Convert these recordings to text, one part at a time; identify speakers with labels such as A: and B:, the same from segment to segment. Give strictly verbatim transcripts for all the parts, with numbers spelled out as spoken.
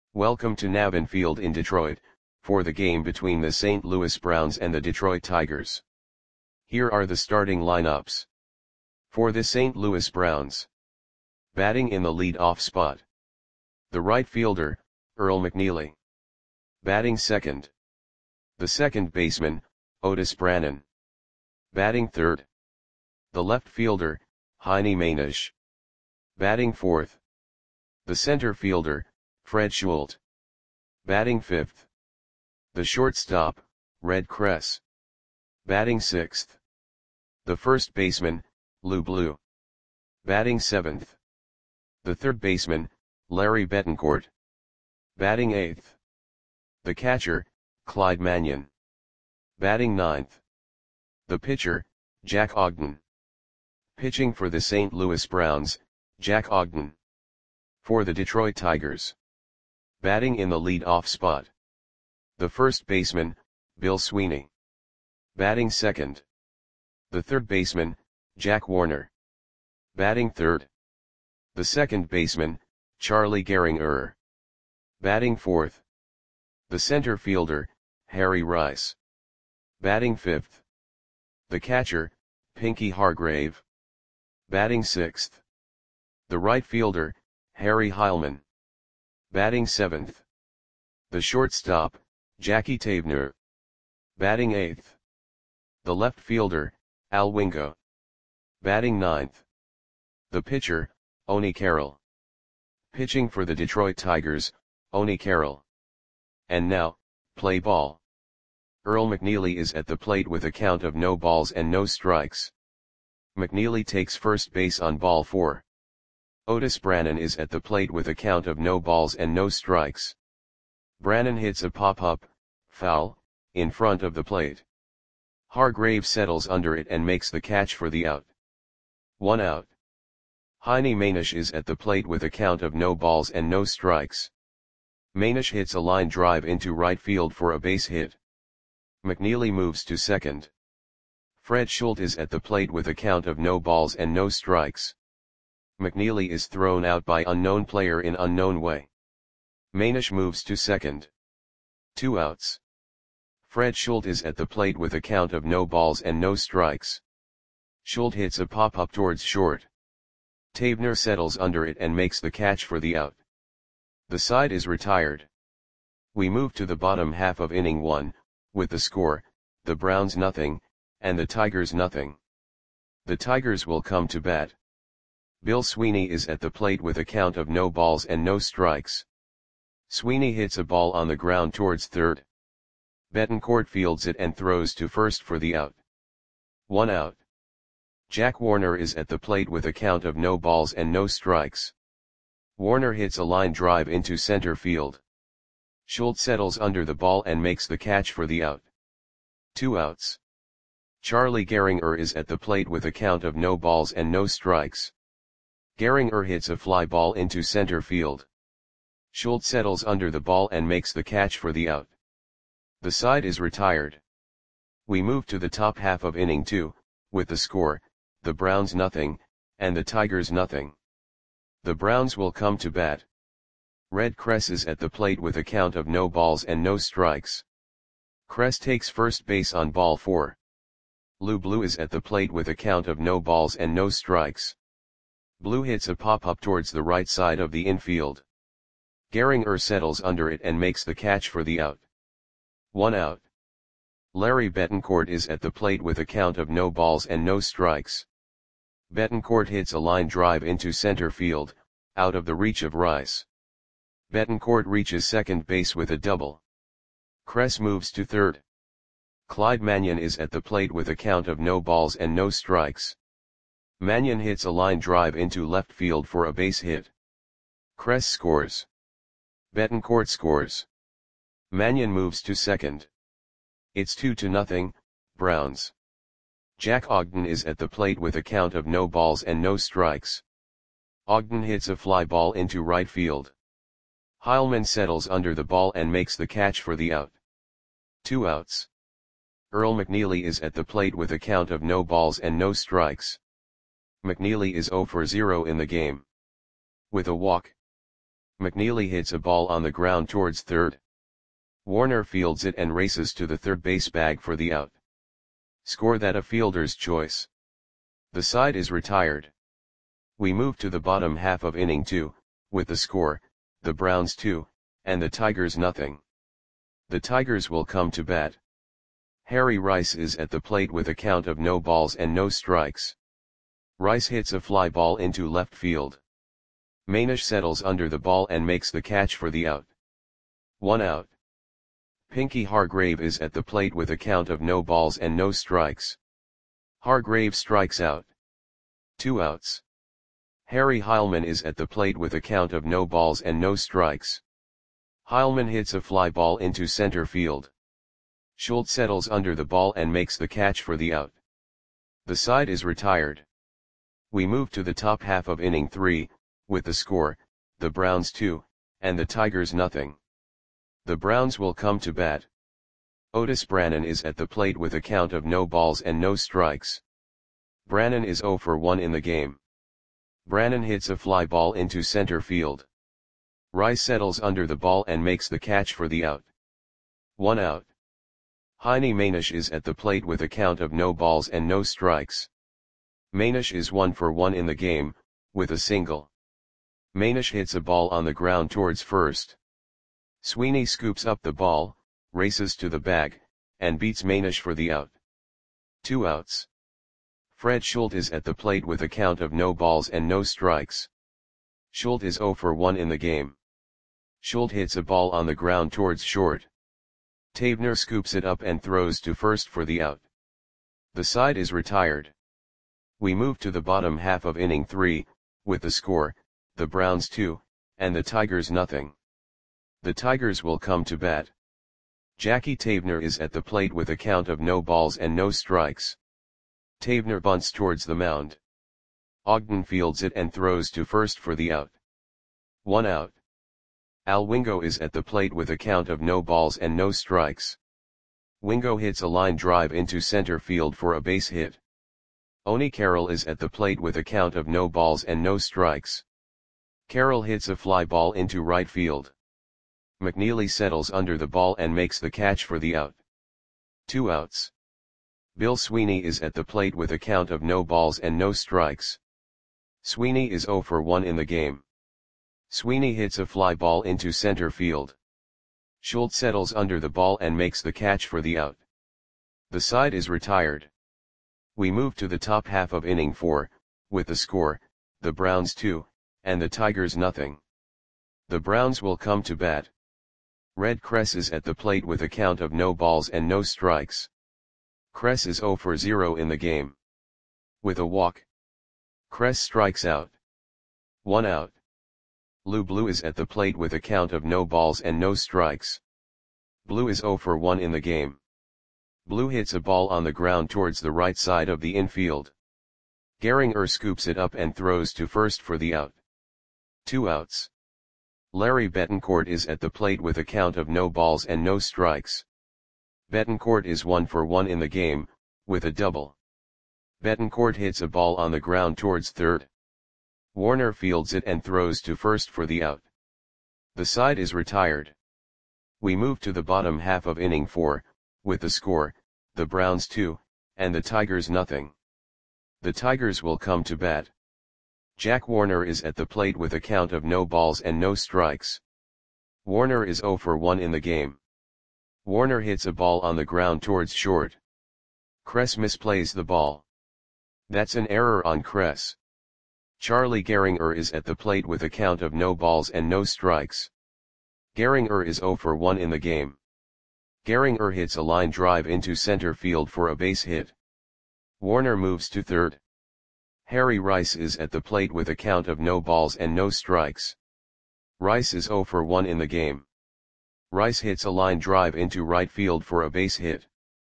A: Welcome to Navin Field in Detroit, for the game between the Saint Louis Browns and the Detroit Tigers. Here are the starting lineups. For the Saint Louis Browns. Batting in the lead-off spot. The right fielder, Earl McNeely. Batting second. The second baseman, Otis Brannan. Batting third. The left fielder, Heine Mainisch. Batting fourth. The center fielder, Fred Schulte. Batting fifth. The shortstop, Red Kress. Batting sixth. The first baseman, Lou Blue. Batting seventh. The third baseman, Larry Betancourt. Batting eighth. The catcher, Clyde Mannion. Batting ninth. The pitcher, Jack Ogden. Pitching for the Saint Louis Browns, Jack Ogden. For the Detroit Tigers. Batting in the lead-off spot. The first baseman, Bill Sweeney. Batting second. The third baseman, Jack Warner. Batting third. The second baseman, Charlie Gehringer. Batting fourth. The center fielder, Harry Rice. Batting fifth. The catcher, Pinky Hargrave. Batting sixth. The right fielder, Harry Heilman. Batting seventh. The shortstop, Jackie Taebner. Batting eighth. The left fielder, Al Wingo. Batting ninth. The pitcher, Oni Carroll. Pitching for the Detroit Tigers, Oni Carroll. And now, play ball. Earl McNeely is at the plate with a count of no balls and no strikes. McNeely takes first base on ball four. Otis Brannan is at the plate with a count of no balls and no strikes. Brannan hits a pop-up, foul, in front of the plate. Hargrave settles under it and makes the catch for the out. One out. Heine Mainisch is at the plate with a count of no balls and no strikes. Mainisch hits a line drive into right field for a base hit. McNeely moves to second. Fred Schulte is at the plate with a count of no balls and no strikes. McNeely is thrown out by unknown player in unknown way. Mainisch moves to second. Two outs. Fred Schulte is at the plate with a count of no balls and no strikes. Schulte hits a pop-up towards short. Taebner settles under it and makes the catch for the out. The side is retired. We move to the bottom half of inning one, with the score, the Browns nothing, and the Tigers nothing. The Tigers will come to bat. Bill Sweeney is at the plate with a count of no balls and no strikes. Sweeney hits a ball on the ground towards third. Betancourt fields it and throws to first for the out. One out. Jack Warner is at the plate with a count of no balls and no strikes. Warner hits a line drive into center field. Schulte settles under the ball and makes the catch for the out. Two outs. Charlie Gehringer is at the plate with a count of no balls and no strikes. Gehringer hits a fly ball into center field. Schulte settles under the ball and makes the catch for the out. The side is retired. We move to the top half of inning two, with the score, the Browns nothing, and the Tigers nothing. The Browns will come to bat. Red Kress is at the plate with a count of no balls and no strikes. Kress takes first base on ball four. Lou Blue is at the plate with a count of no balls and no strikes. Blue hits a pop-up towards the right side of the infield. Gehringer settles under it and makes the catch for the out. One out. Larry Betancourt is at the plate with a count of no balls and no strikes. Betancourt hits a line drive into center field, out of the reach of Rice. Betancourt reaches second base with a double. Kress moves to third. Clyde Mannion is at the plate with a count of no balls and no strikes. Mannion hits a line drive into left field for a base hit. Kress scores. Betancourt scores. Mannion moves to second. It's two to nothing, Browns. Jack Ogden is at the plate with a count of no balls and no strikes. Ogden hits a fly ball into right field. Heilman settles under the ball and makes the catch for the out. Two outs. Earl McNeely is at the plate with a count of no balls and no strikes. McNeely is zero for zero in the game. With a walk. McNeely hits a ball on the ground towards third. Warner fields it and races to the third base bag for the out. Score that a fielder's choice. The side is retired. We move to the bottom half of inning two, with the score, the Browns two, and the Tigers nothing. The Tigers will come to bat. Harry Rice is at the plate with a count of no balls and no strikes. Rice hits a fly ball into left field. Manish settles under the ball and makes the catch for the out. One out. Pinky Hargrave is at the plate with a count of no balls and no strikes. Hargrave strikes out. Two outs. Harry Heilman is at the plate with a count of no balls and no strikes. Heilman hits a fly ball into center field. Schultz settles under the ball and makes the catch for the out. The side is retired. We move to the top half of inning three, with the score, the Browns two, and the Tigers nothing. The Browns will come to bat. Otis Brannan is at the plate with a count of no balls and no strikes. Brannan is oh for one in the game. Brannan hits a fly ball into center field. Rice settles under the ball and makes the catch for the out. One out. Heine Manish is at the plate with a count of no balls and no strikes. Manish is one for one in the game, with a single. Manish hits a ball on the ground towards first. Sweeney scoops up the ball, races to the bag, and beats Manish for the out. Two outs. Fred Schultz is at the plate with a count of no balls and no strikes. Schultz is oh for one in the game. Schultz hits a ball on the ground towards short. Tavener scoops it up and throws to first for the out. The side is retired. We move to the bottom half of inning three, with the score, the Browns two, and the Tigers nothing. The Tigers will come to bat. Jackie Tavener is at the plate with a count of no balls and no strikes. Tavener bunts towards the mound. Ogden fields it and throws to first for the out. One out. Al Wingo is at the plate with a count of no balls and no strikes. Wingo hits a line drive into center field for a base hit. Oni Carroll is at the plate with a count of no balls and no strikes. Carroll hits a fly ball into right field. McNeely settles under the ball and makes the catch for the out. Two outs. Bill Sweeney is at the plate with a count of no balls and no strikes. Sweeney is oh for one in the game. Sweeney hits a fly ball into center field. Schultz settles under the ball and makes the catch for the out. The side is retired. We move to the top half of inning four, with the score, the Browns two, and the Tigers nothing. The Browns will come to bat. Red Kress is at the plate with a count of no balls and no strikes. Kress is oh for zero in the game. With a walk. Kress strikes out. One out. Lou Blue is at the plate with a count of no balls and no strikes. Blue is oh for one in the game. Blue hits a ball on the ground towards the right side of the infield. Gehringer scoops it up and throws to first for the out. Two outs. Larry Betancourt is at the plate with a count of no balls and no strikes. Betancourt is one for one in the game, with a double. Betancourt hits a ball on the ground towards third. Warner fields it and throws to first for the out. The side is retired. We move to the bottom half of inning four, with the score, the Browns two, and the Tigers nothing. The Tigers will come to bat. Jack Warner is at the plate with a count of no balls and no strikes. Warner is oh for one in the game. Warner hits a ball on the ground towards short. Kress misplays the ball. That's an error on Kress. Charlie Gehringer is at the plate with a count of no balls and no strikes. Gehringer is oh for one in the game. Gehringer hits a line drive into center field for a base hit. Warner moves to third. Harry Rice is at the plate with a count of no balls and no strikes. Rice is oh for one in the game. Rice hits a line drive into right field for a base hit.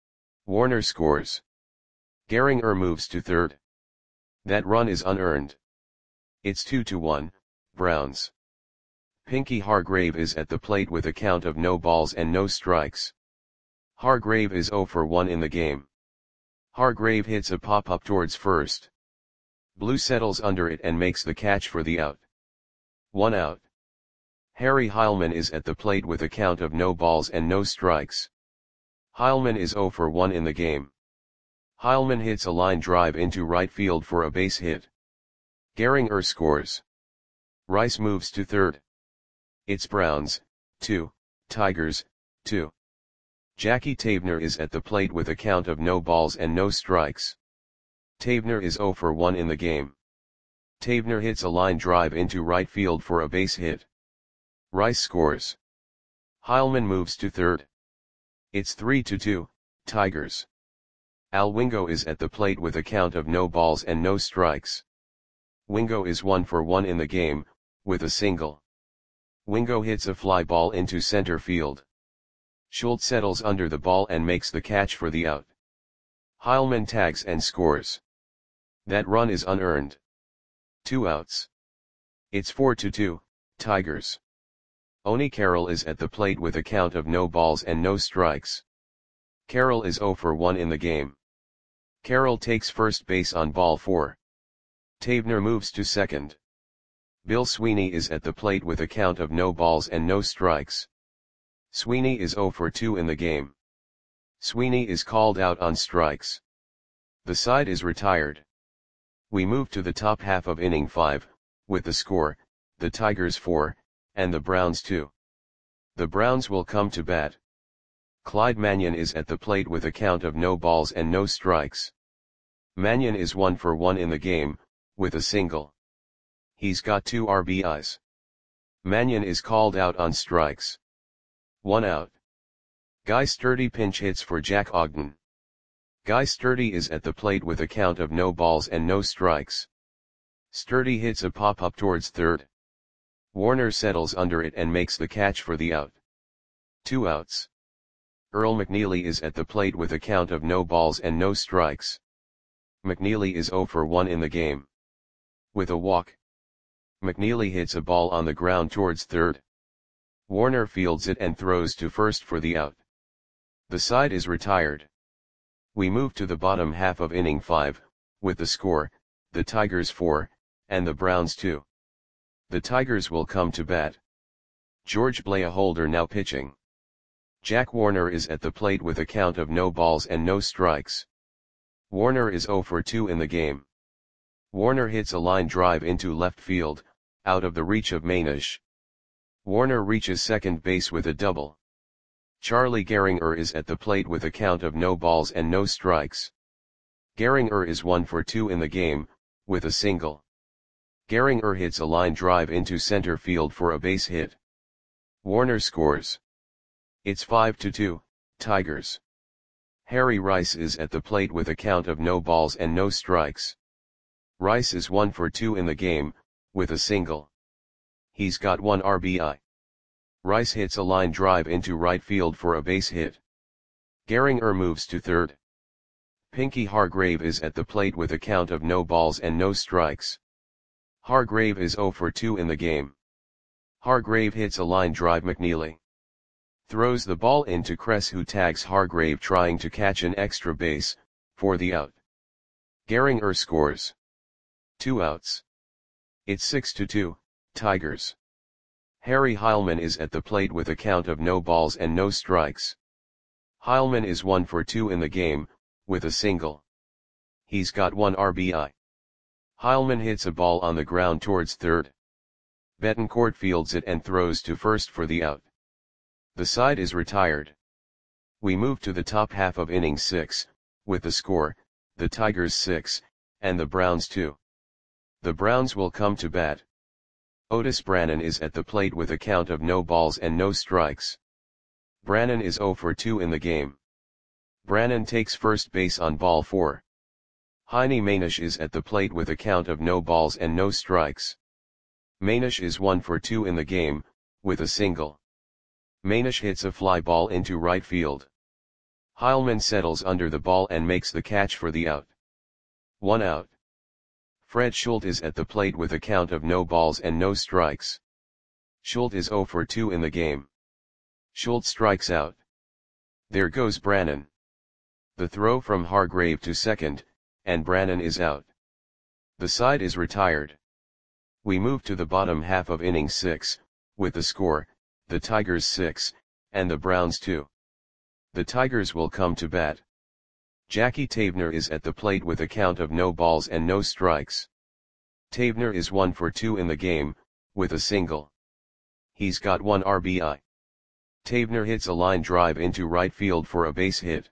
A: Warner scores. Gehringer moves to third. That run is unearned. It's two to one, Browns. Pinky Hargrave is at the plate with a count of no balls and no strikes. Hargrave is oh for one in the game. Hargrave hits a pop-up towards first. Blue settles under it and makes the catch for the out. One out. Harry Heilmann is at the plate with a count of no balls and no strikes. Heilmann is zero for one in the game. Heilmann hits a line drive into right field for a base hit. Gehringer scores. Rice moves to third. It's Browns, two, Tigers, two. Jackie Tavener is at the plate with a count of no balls and no strikes. Tavener is zero for one in the game. Tavener hits a line drive into right field for a base hit. Rice scores. Heilmann moves to third. It's three to two, Tigers. Al Wingo is at the plate with a count of no balls and no strikes. Wingo is one for one in the game, with a single. Wingo hits a fly ball into center field. Schultz settles under the ball and makes the catch for the out. Heilmann tags and scores. That run is unearned. Two outs. It's four to two, Tigers. Oni Carroll is at the plate with a count of no balls and no strikes. Carroll is zero for one in the game. Carroll takes first base on ball four. Tavener moves to second. Bill Sweeney is at the plate with a count of no balls and no strikes. Sweeney is zero for two in the game. Sweeney is called out on strikes. The side is retired. We move to the top half of inning five, with the score, the Tigers four, and the Browns two. The Browns will come to bat. Clyde Mannion is at the plate with a count of no balls and no strikes. Mannion is one for one in the game, with a single. He's got two R B Is. Mannion is called out on strikes. One out. Guy Sturdy pinch hits for Jack Ogden. Guy Sturdy is at the plate with a count of no balls and no strikes. Sturdy hits a pop-up towards third. Warner settles under it and makes the catch for the out. Two outs. Earl McNeely is at the plate with a count of no balls and no strikes. McNeely is zero for one in the game. With a walk. McNeely hits a ball on the ground towards third. Warner fields it and throws to first for the out. The side is retired. We move to the bottom half of inning five, with the score, the Tigers four, and the Browns two. The Tigers will come to bat. George Blaholder now pitching. Jack Warner is at the plate with a count of no balls and no strikes. Warner is zero for two in the game. Warner hits a line drive into left field, out of the reach of Manish. Warner reaches second base with a double. Charlie Gehringer is at the plate with a count of no balls and no strikes. Gehringer is one for two in the game, with a single. Gehringer hits a line drive into center field for a base hit. Warner scores. It's five to two, Tigers. Harry Rice is at the plate with a count of no balls and no strikes. Rice is one for two in the game, with a single. He's got one R B I. Rice hits a line drive into right field for a base hit. Gehringer moves to third. Pinky Hargrave is at the plate with a count of no balls and no strikes. Hargrave is zero for two in the game. Hargrave hits a line drive. McNeely throws the ball into Kress, who tags Hargrave trying to catch an extra base, for the out. Gehringer scores. Two outs. It's six to two, Tigers. Harry Heilmann is at the plate with a count of no balls and no strikes. Heilmann is one for two in the game, with a single. He's got one R B I. Heilmann hits a ball on the ground towards third. Betancourt fields it and throws to first for the out. The side is retired. We move to the top half of inning six, with the score, the Tigers six, and the Browns two. The Browns will come to bat. Otis Brannan is at the plate with a count of no balls and no strikes. Brannan is zero for two in the game. Brannan takes first base on ball four. Heine Manish is at the plate with a count of no balls and no strikes. Manish is one for two in the game, with a single. Manish hits a fly ball into right field. Heilmann settles under the ball and makes the catch for the out. One out. Fred Schultz is at the plate with a count of no balls and no strikes. Schultz is zero for two in the game. Schultz strikes out. There goes Brannan. The throw from Hargrave to second, and Brannan is out. The side is retired. We move to the bottom half of inning six, with the score, the Tigers six, and the Browns two. The Tigers will come to bat. Jackie Tavener is at the plate with a count of no balls and no strikes. Tavener is one for two in the game, with a single. He's got one R B I. Tavener hits a line drive into right field for a base hit.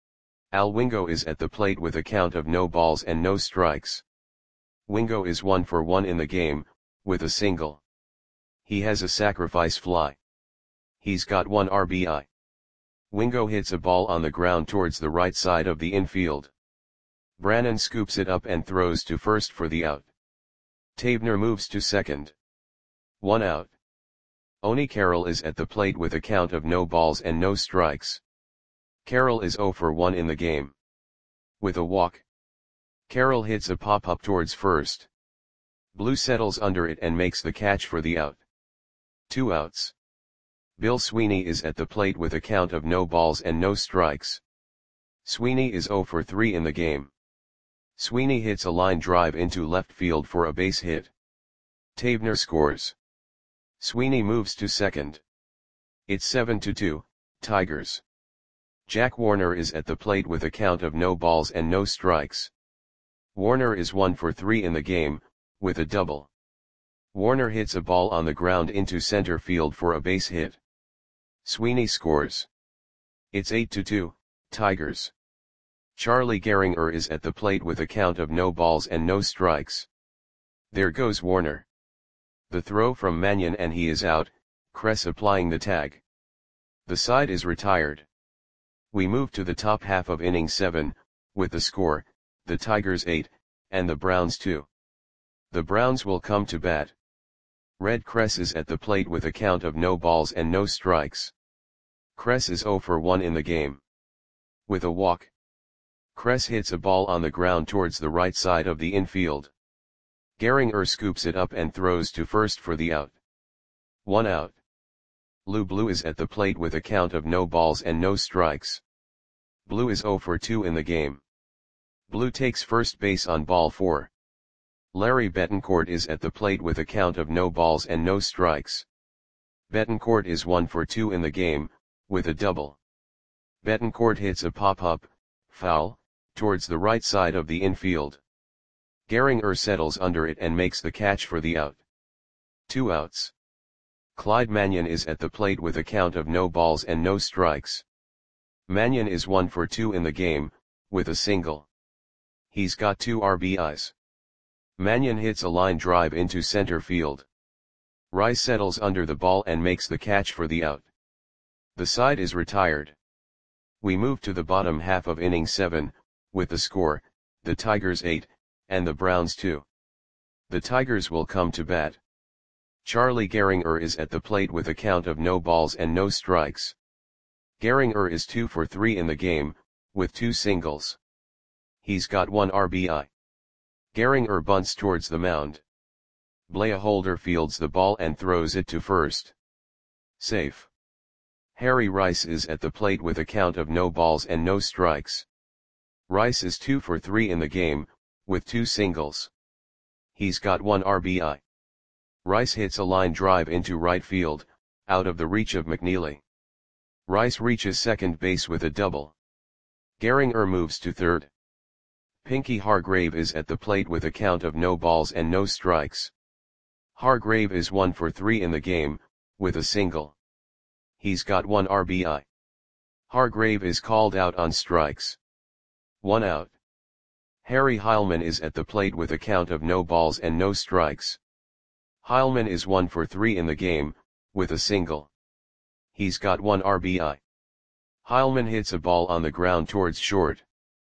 A: Al Wingo is at the plate with a count of no balls and no strikes. Wingo is one for one in the game, with a single. He has a sacrifice fly. He's got one R B I. Wingo hits a ball on the ground towards the right side of the infield. Brannan scoops it up and throws to first for the out. Tavener moves to second. One out. Oni Carroll is at the plate with a count of no balls and no strikes. Carroll is zero for one in the game. With a walk. Carroll hits a pop-up towards first. Blue settles under it and makes the catch for the out. Two outs. Bill Sweeney is at the plate with a count of no balls and no strikes. Sweeney is zero for three in the game. Sweeney hits a line drive into left field for a base hit. Tavener scores. Sweeney moves to second. It's seven to two, Tigers. Jack Warner is at the plate with a count of no balls and no strikes. Warner is one for three in the game, with a double. Warner hits a ball on the ground into center field for a base hit. Sweeney scores. It's eight to two, Tigers. Charlie Gehringer is at the plate with a count of no balls and no strikes. There goes Warner. The throw from Mannion and he is out, Kress applying the tag. The side is retired. We move to the top half of inning seven, with the score, the Tigers eight, and the Browns two. The Browns will come to bat. Red Kress is at the plate with a count of no balls and no strikes. Kress is zero for one in the game. With a walk. Kress hits a ball on the ground towards the right side of the infield. Gehringer scoops it up and throws to first for the out. One out. Lou Blue is at the plate with a count of no balls and no strikes. Blue is zero for two in the game. Blue takes first base on ball four. Larry Betancourt is at the plate with a count of no balls and no strikes. Betancourt is one for two in the game, with a double. Betancourt hits a pop-up, foul, towards the right side of the infield. Gehringer settles under it and makes the catch for the out. Two outs. Clyde Mannion is at the plate with a count of no balls and no strikes. Mannion is one for two in the game, with a single. He's got two R B Is. Mannion hits a line drive into center field. Rice settles under the ball and makes the catch for the out. The side is retired. We move to the bottom half of inning seven, with the score, the Tigers eight, and the Browns two. The Tigers will come to bat. Charlie Gehringer is at the plate with a count of no balls and no strikes. Gehringer is two for three in the game, with two singles. He's got one R B I. Gehringer bunts towards the mound. Blair Holder fields the ball and throws it to first. Safe. Harry Rice is at the plate with a count of no balls and no strikes. Rice is two for three in the game, with two singles. He's got one R B I. Rice hits a line drive into right field, out of the reach of McNeely. Rice reaches second base with a double. Gehringer moves to third. Pinky Hargrave is at the plate with a count of no balls and no strikes. Hargrave is one for three in the game, with a single. He's got one R B I. Hargrave is called out on strikes. One out. Harry Heilman is at the plate with a count of no balls and no strikes. Heilman is one for three in the game, with a single. He's got one R B I. Heilman hits a ball on the ground towards short.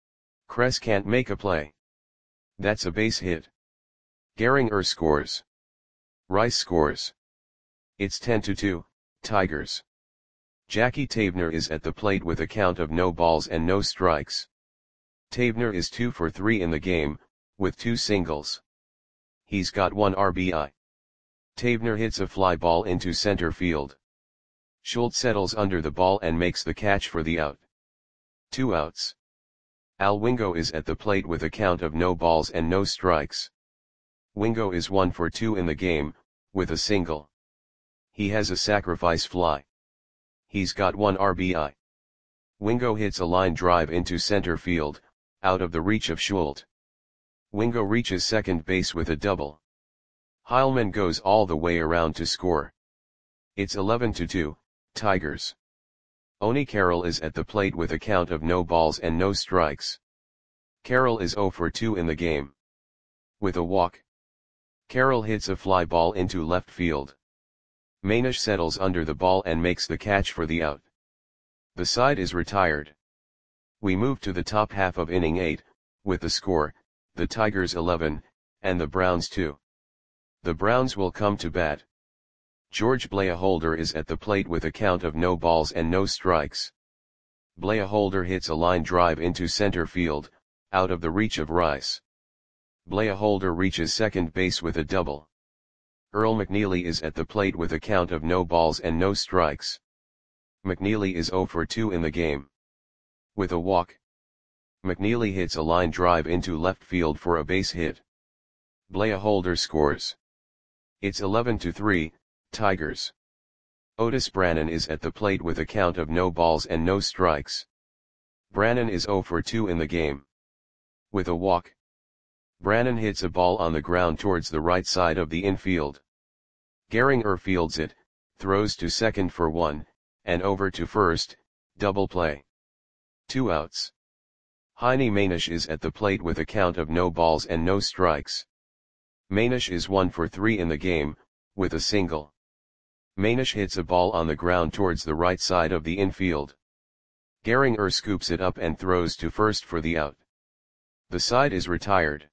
A: Kress can't make a play. That's a base hit. Gehringer scores. Rice scores. It's ten to two, Tigers. Jackie Tavener is at the plate with a count of no balls and no strikes. Tavener is two for three in the game, with two singles. He's got one R B I. Tavener hits a fly ball into center field. Schultz settles under the ball and makes the catch for the out. Two outs. Al Wingo is at the plate with a count of no balls and no strikes. Wingo is one for two in the game, with a single. He has a sacrifice fly. He's got one R B I. Wingo hits a line drive into center field, out of the reach of Schultz. Wingo reaches second base with a double. Heilmann goes all the way around to score. It's eleven to two, Tigers. Oni Carroll is at the plate with a count of no balls and no strikes. Carroll is zero for two in the game. With a walk. Carroll hits a fly ball into left field. Manish settles under the ball and makes the catch for the out. The side is retired. We move to the top half of inning eight, with the score, the Tigers eleven, and the Browns two. The Browns will come to bat. George Blaholder is at the plate with a count of no balls and no strikes. Blaholder hits a line drive into center field, out of the reach of Rice. Blaholder reaches second base with a double. Earl McNeely is at the plate with a count of no balls and no strikes. McNeely is zero for two in the game. With a walk. McNeely hits a line drive into left field for a base hit. Blaholder scores. It's eleven to three, Tigers. Otis Brannan is at the plate with a count of no balls and no strikes. Brannan is zero for two in the game. With a walk. Brannan hits a ball on the ground towards the right side of the infield. Gehringer fields it, throws to second for one, and over to first, double play. Two outs. Heine Manish is at the plate with a count of no balls and no strikes. Manish is one for three in the game, with a single. Manish hits a ball on the ground towards the right side of the infield. Gehringer scoops it up and throws to first for the out. The side is retired.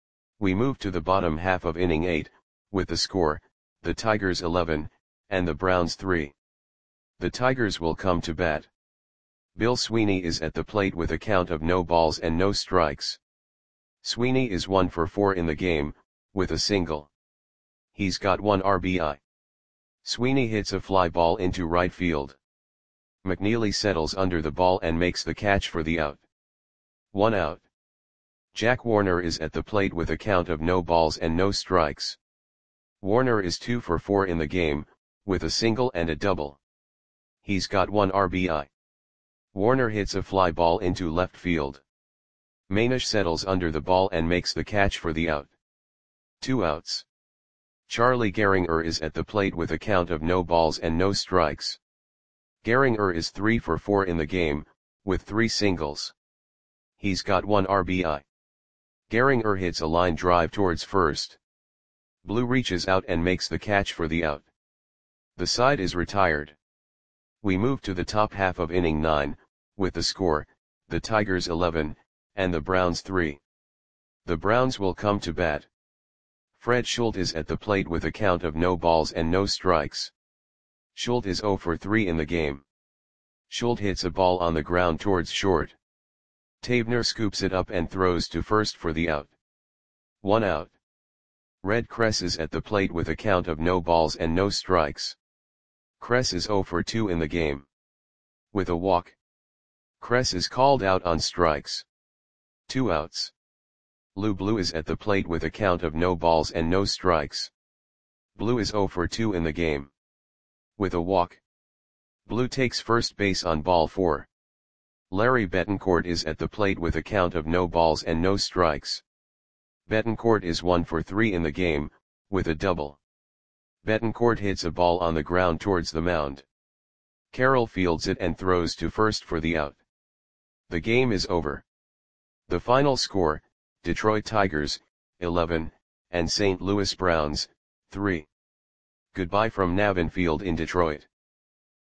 A: We move to the bottom half of inning eight, with the score, the Tigers eleven, and the Browns three. The Tigers will come to bat. Bill Sweeney is at the plate with a count of no balls and no strikes. Sweeney is one for four in the game, with a single. He's got one R B I. Sweeney hits a fly ball into right field. McNeely settles under the ball and makes the catch for the out. One out. Jack Warner is at the plate with a count of no balls and no strikes. Warner is two for four in the game, with a single and a double. He's got one R B I. Warner hits a fly ball into left field. Manish settles under the ball and makes the catch for the out. Two outs. Charlie Gehringer is at the plate with a count of no balls and no strikes. Gehringer is three for four in the game, with three singles. He's got one R B I. Gehringer hits a line drive towards first. Blue reaches out and makes the catch for the out. The side is retired. We move to the top half of inning nine, with the score, the Tigers eleven, and the Browns three. The Browns will come to bat. Fred Schultz is at the plate with a count of no balls and no strikes. Schultz is zero for three in the game. Schultz hits a ball on the ground towards short. Tavener scoops it up and throws to first for the out. One out. Red Kress is at the plate with a count of no balls and no strikes. Kress is zero for two in the game. With a walk. Kress is called out on strikes. Two outs. Lou Blue is at the plate with a count of no balls and no strikes. Blue is zero for two in the game. With a walk. Blue takes first base on ball four. Larry Betancourt is at the plate with a count of no balls and no strikes. Betancourt is one for three in the game, with a double. Betancourt hits a ball on the ground towards the mound. Carroll fields it and throws to first for the out. The game is over. The final score, Detroit Tigers, eleven, and Saint Louis Browns, three. Goodbye from Navin Field in Detroit.